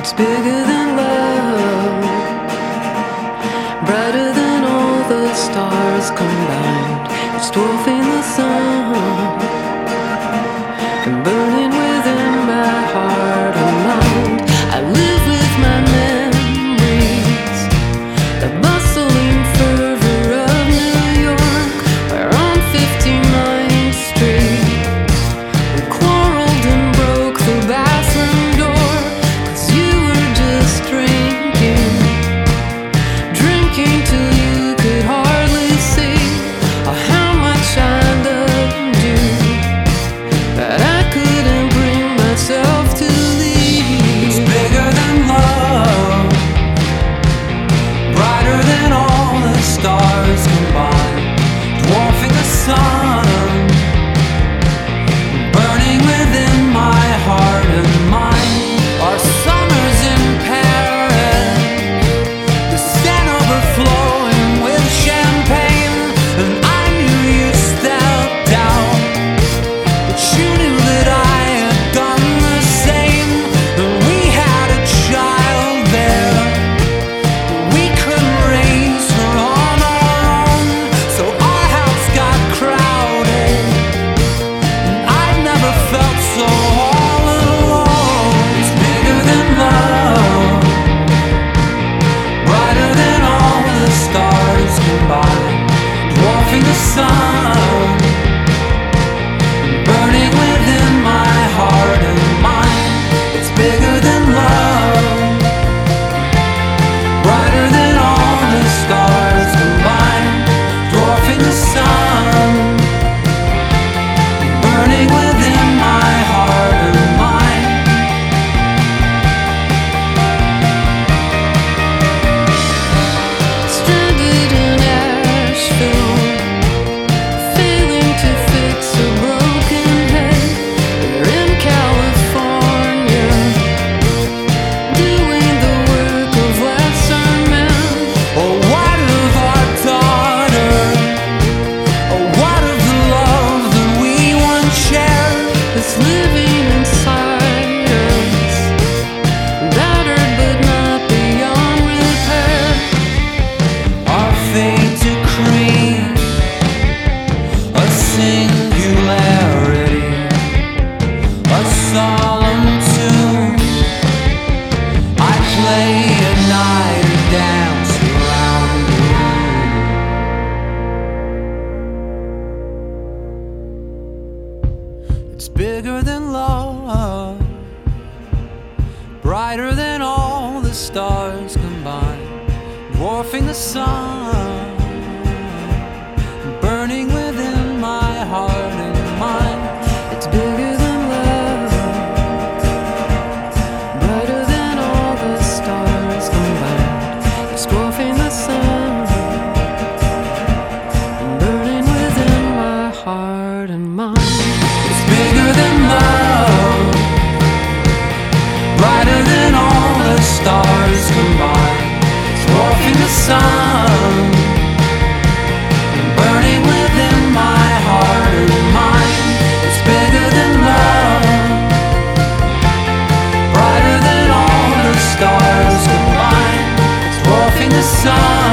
It's bigger than love, brighter than all the stars combined. It's dwarfing the sun and burning within my heart and mind. I live with my memories, the bustling fervor of New York. We're on 59th Street. We quarreled and broke the bathroom door, 'cause you were just drinking till you could hardly see how much I loved you, but I couldn't bring myself to leave. It's bigger than love, brighter than all the stars combined, dwarfing the sun, burning within my heart and mind. Our summers in Paris, the Seine overflowing with champagne, and I knew you stepped out, but you knew that I had done the same. And we had a child there, but we couldn't raise her on our own, so our house got crowded, and I've never felt so all alone. It's bigger than love, brighter than all the stars combined, dwarfing the sun, burning within my heart and mind. It's bigger than love, brighter than all the stars combined, dwarfing the sun, burning within my heart and mind. Stranded in Asheville, failing to fix a broken head. We're in California, doing the work of lesser men. Oh, what of our daughter? Oh, what of the love that we once shared? It's living inside us, battered but not beyond repair. Our fate decreed a singularity, a solemn tune. I play at night and dance around the room. It's bigger than love, brighter than all the stars combined, dwarfing the sun, burning within my heart and mind. It's bigger than love, brighter than all the stars combined. It's dwarfing the sun, burning within my heart and mind. It's bigger than love, brighter than all the stars combined, dwarfing the sun, burning within my heart and mind. It's bigger than love, brighter than all the stars combined, dwarfing the sun.